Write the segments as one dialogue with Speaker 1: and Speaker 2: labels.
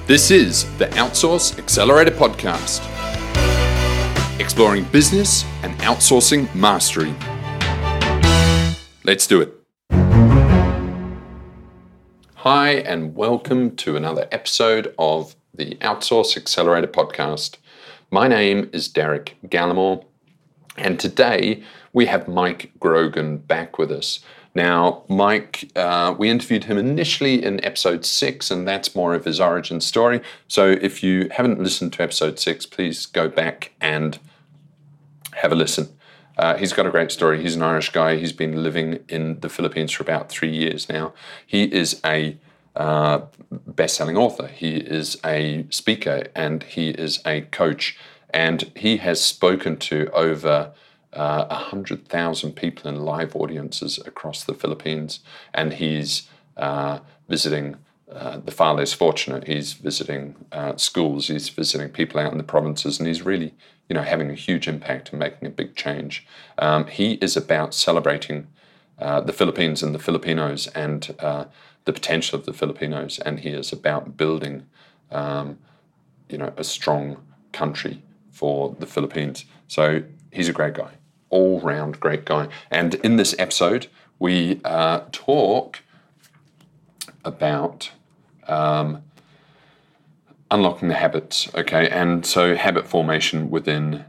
Speaker 1: This is the Outsource Accelerator Podcast, exploring business and outsourcing mastery. Let's do it. Hi, and welcome to another episode of the Outsource Accelerator Podcast. My name is Derek Gallimore, and today we have Mike Grogan back with us. Now, Mike, we interviewed him initially in episode 6, and that's more of his origin story. So if you haven't listened to episode 6, please go back and have a listen. He's got a great story. He's an Irish guy. He's been living in the Philippines for about 3 years now. He is a best-selling author. He is a speaker, and he is a coach. And he has spoken to over 100,000 people in live audiences across the Philippines, and he's visiting the far less fortunate. He's visiting schools. He's visiting people out in the provinces, and he's really, having a huge impact and making a big change. He is about celebrating the Philippines and the Filipinos and the potential of the Filipinos, and he is about building, a strong country for the Philippines. So he's a great guy. All-round great guy. And in this episode, we talk about unlocking the habits, okay? And so habit formation within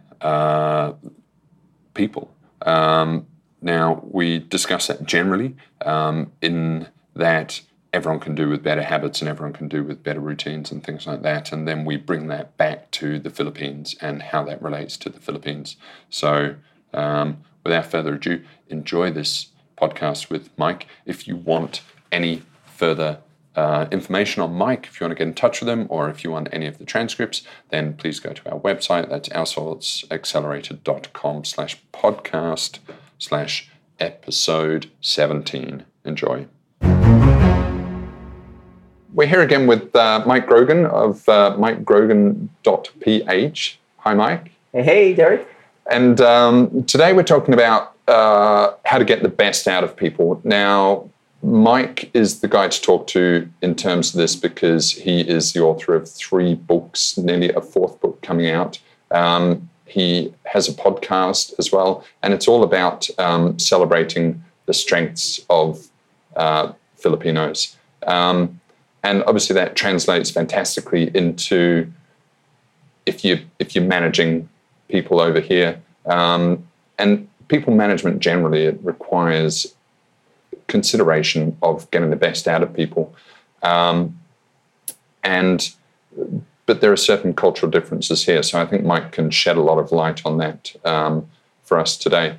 Speaker 1: people. Now, we discuss that generally in that everyone can do with better habits and everyone can do with better routines and things like that. And then we bring that back to the Philippines and how that relates to the Philippines. So without further ado, enjoy this podcast with Mike. If you want any further information on Mike, if you want to get in touch with him, or if you want any of the transcripts, then please go to our website. That's outsourceaccelerator.com/podcast/episode 17. Enjoy. We're here again with Mike Grogan of mikegrogan.ph. Hi, Mike.
Speaker 2: Hey, Derek.
Speaker 1: And today we're talking about how to get the best out of people. Now, Mike is the guy to talk to in terms of this because he is the author of 3 books, nearly a 4th book coming out. He has a podcast as well, and it's all about celebrating the strengths of Filipinos. And obviously that translates fantastically into if you're managing people over here. And people management generally, it requires consideration of getting the best out of people. But there are certain cultural differences here. So I think Mike can shed a lot of light on that for us today.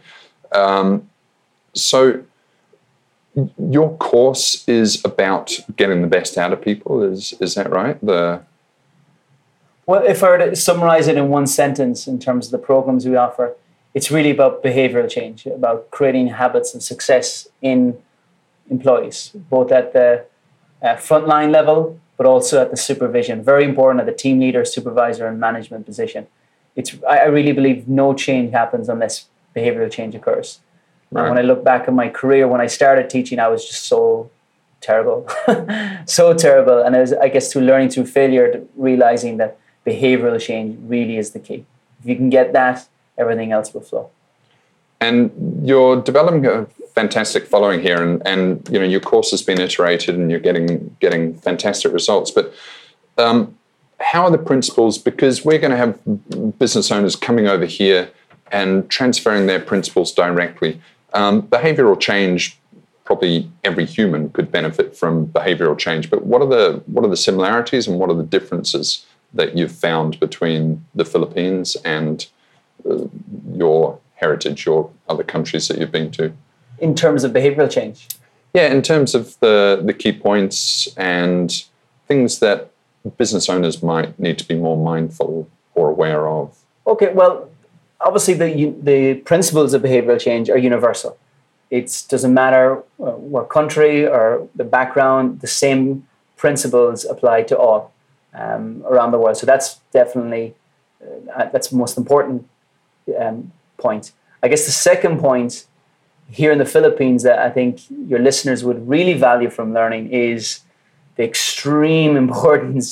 Speaker 1: So your course is about getting the best out of people, is that right?
Speaker 2: Well, if I were to summarize it in one sentence in terms of the programs we offer, it's really about behavioral change, about creating habits of success in employees, both at the frontline level, but also at the supervision. Very important at the team leader, supervisor, and management position. I really believe no change happens unless behavioral change occurs. Right. And when I look back at my career, when I started teaching, I was just so terrible, so terrible. And I guess through learning through failure, realizing that behavioral change really is the key. If you can get that, everything else will flow.
Speaker 1: And you're developing a fantastic following here, and your course has been iterated, and you're getting fantastic results. But how are the principles? Because we're going to have business owners coming over here and transferring their principles directly. Behavioral change, probably every human could benefit from behavioral change. But what are the similarities and what are the differences that you've found between the Philippines and your heritage or other countries that you've been to?
Speaker 2: In terms of behavioral change?
Speaker 1: Yeah, in terms of the key points and things that business owners might need to be more mindful or aware of.
Speaker 2: Okay, well, obviously the principles of behavioral change are universal. It doesn't matter what country or the background, the same principles apply to all around the world. So that's definitely, that's the most important point. I guess the second point here in the Philippines that I think your listeners would really value from learning is the extreme importance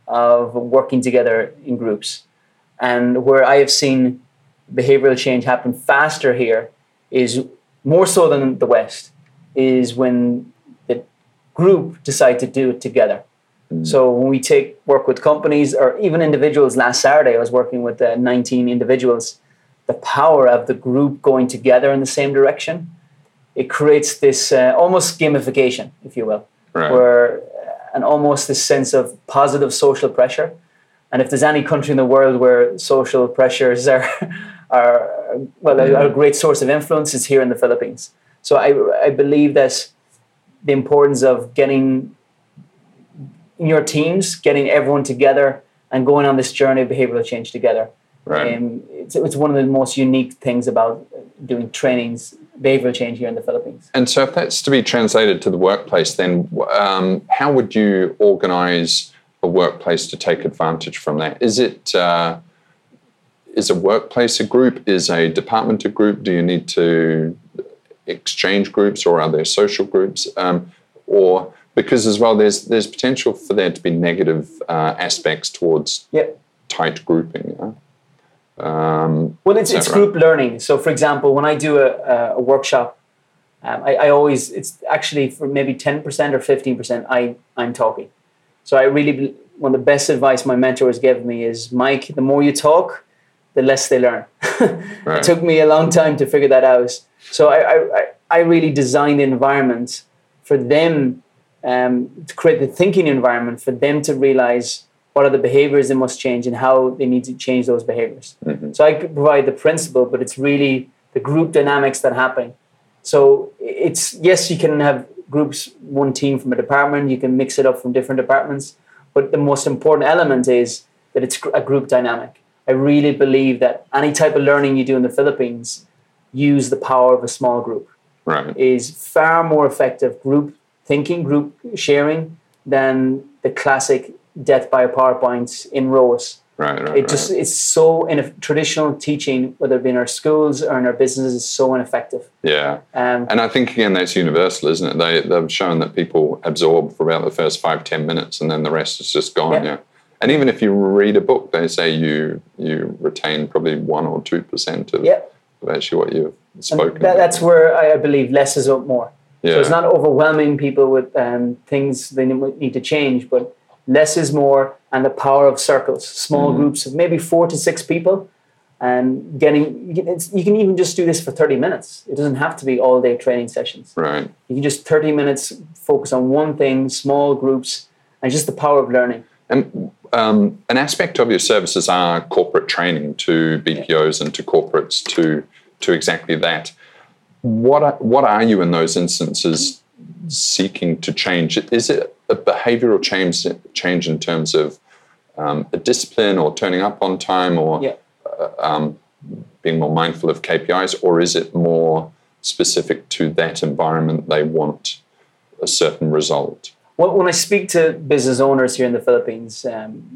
Speaker 2: of working together in groups. And where I have seen behavioral change happen faster here is more so than the West, is when the group decide to do it together. So when we work with companies or even individuals, last Saturday I was working with 19 individuals, the power of the group going together in the same direction, it creates this almost gamification, if you will, where and almost this sense of positive social pressure. And if there's any country in the world where social pressures are a great source of influence, it's here in the Philippines. So I believe that the importance of getting in your teams, getting everyone together and going on this journey of behavioral change together. It's one of the most unique things about doing trainings, behavioral change here in the Philippines.
Speaker 1: And so if that's to be translated to the workplace, then how would you organize a workplace to take advantage from that? Is a workplace a group? Is a department a group? Do you need to exchange groups, or are there social groups? Or because as well, there's potential for there to be negative aspects towards tight grouping.
Speaker 2: Well, it's group learning. So, for example, when I do a workshop, I always, it's actually for maybe 10% or 15%, I'm talking. So one of the best advice my mentors gave me is, Mike, the more you talk, the less they learn. It took me a long time to figure that out. So I really designed the environment for them to create the thinking environment for them to realize what are the behaviors they must change and how they need to change those behaviors. So I could provide the principle, but it's really the group dynamics that happen. So it's, yes, you can have groups, one team from a department, you can mix it up from different departments, but the most important element is that it's a group dynamic. I really believe that any type of learning you do in the Philippines, use the power of a small group. Is far more effective group thinking, group sharing, than the classic death by PowerPoint in rows. It's so in a traditional teaching, whether it be in our schools or in our businesses, is so ineffective. And
Speaker 1: I think again that's universal, isn't it? They've shown that people absorb for about the first 5-10 minutes, and then the rest is just gone. And even if you read a book, they say you retain probably 1 or 2% of actually what you've spoken.
Speaker 2: That's where I believe less is more. So it's not overwhelming people with things they need to change, but less is more, and the power of circles, small groups of maybe 4 to 6 people, and you can even just do this for 30 minutes. It doesn't have to be all day training sessions. You can just 30 minutes focus on one thing, small groups, and just the power of learning.
Speaker 1: And an aspect of your services are corporate training to BPOs and to corporates to exactly that. What are you in those instances seeking to change? Is it a behavioral change in terms of a discipline, or turning up on time, or being more mindful of KPIs, or is it more specific to that environment? They want a certain result.
Speaker 2: Well, when I speak to business owners here in the Philippines, and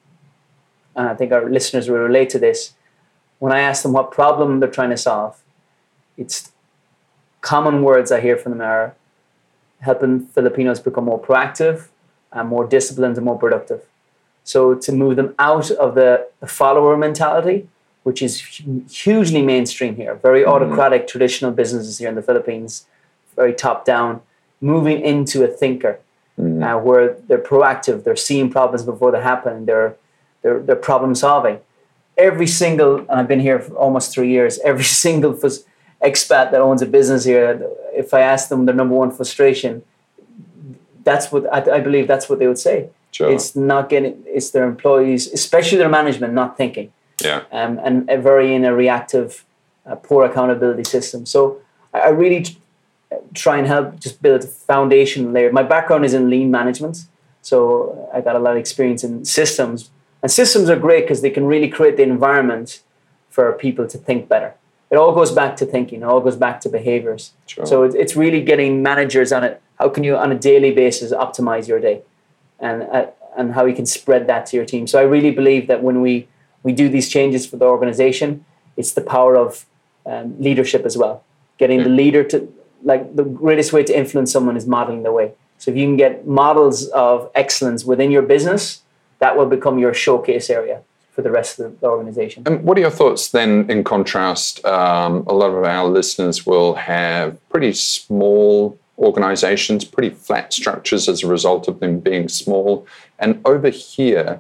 Speaker 2: I think our listeners will relate to this, when I ask them what problem they're trying to solve, it's common words I hear from them are helping Filipinos become more proactive and more disciplined and more productive. So to move them out of the follower mentality, which is hugely mainstream here, very autocratic traditional businesses here in the Philippines, very top down, moving into a thinker where they're proactive, they're seeing problems before they happen, they're problem solving. Every single, and I've been here for almost 3 years, every single expat that owns a business here, if I ask them their number one frustration, that's what I believe that's what they would say. It's their employees, especially their management, not thinking. And very in a reactive, poor accountability system. So I really try and help just build a foundation layer. My background is in lean management, so I got a lot of experience in systems. And systems are great because they can really create the environment for people to think better. It all goes back to thinking. It all goes back to behaviors. So it's really getting managers on it. How can you, on a daily basis, optimize your day, and how you can spread that to your team. So I really believe that when we do these changes for the organization, it's the power of leadership as well. Getting the leader to, like, the greatest way to influence someone is modeling the way. So if you can get models of excellence within your business, that will become your showcase area for the rest of the organization.
Speaker 1: And what are your thoughts then, in contrast? A lot of our listeners will have pretty small organizations, pretty flat structures as a result of them being small. And over here,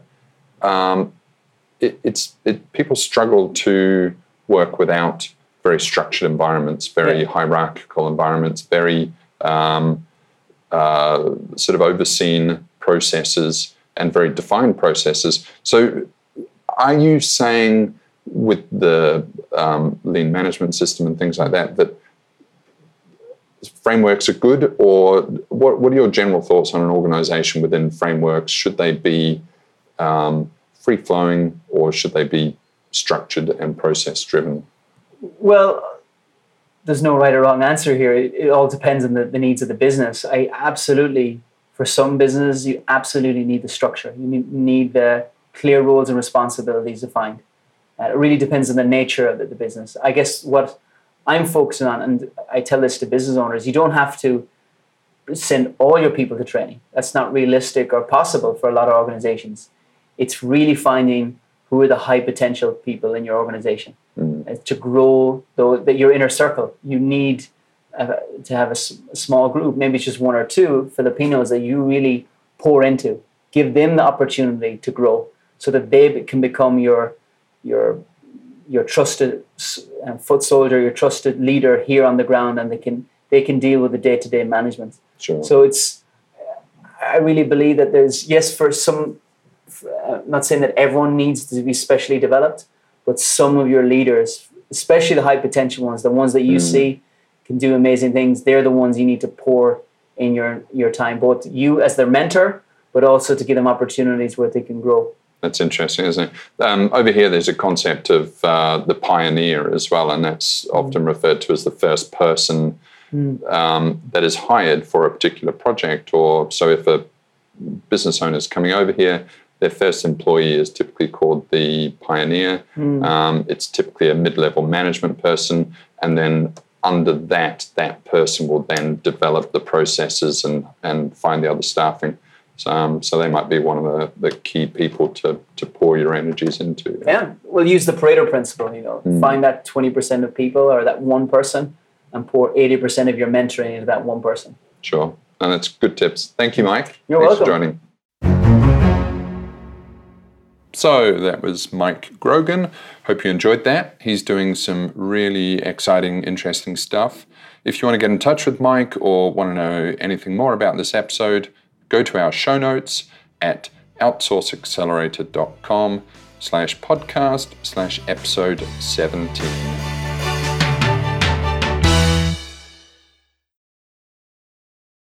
Speaker 1: people struggle to work without very structured environments, very hierarchical environments, very sort of overseen processes and very defined processes. So are you saying with the lean management system and things like that, that frameworks are good? Or what are your general thoughts on an organization within frameworks? Should they be free-flowing, or should they be structured and process-driven?
Speaker 2: Well, there's no right or wrong answer here. It all depends on the needs of the business. For some business, you absolutely need the structure. You need the clear roles and responsibilities defined. It really depends on the nature of the business. I guess what I'm focusing on, and I tell this to business owners, you don't have to send all your people to training. That's not realistic or possible for a lot of organizations. It's really finding who are the high potential people in your organization. To grow your inner circle. You need to have a small group, maybe it's just one or two Filipinos that you really pour into. Give them the opportunity to grow so that they can become your trusted foot soldier, your trusted leader here on the ground, and they can deal with the day-to-day management.
Speaker 1: Sure.
Speaker 2: So I really believe that there's, yes, for some, I'm not saying that everyone needs to be specially developed, but some of your leaders, especially the high potential ones, the ones that you see can do amazing things, they're the ones you need to pour in your time, both you as their mentor, but also to give them opportunities where they can grow.
Speaker 1: That's interesting, isn't it? Over here, there's a concept of the pioneer as well, and that's often referred to as the first person that is hired for a particular project. Or so if a business owner is coming over here, their first employee is typically called the pioneer. It's typically a mid-level management person, and then under that person will then develop the processes and find the other staffing. So they might be one of the key people to pour your energies into.
Speaker 2: Yeah, we'll use the Pareto principle. Find that 20% of people or that one person, and pour 80% of your mentoring into that one person.
Speaker 1: Sure, and that's good tips. Thank you, Mike.
Speaker 2: You're
Speaker 1: Thanks
Speaker 2: welcome
Speaker 1: for joining. So that was Mike Grogan. Hope you enjoyed that. He's doing some really exciting, interesting stuff. If you want to get in touch with Mike or want to know anything more about this episode, go to our show notes at outsourceaccelerator.com/podcast/episode 17.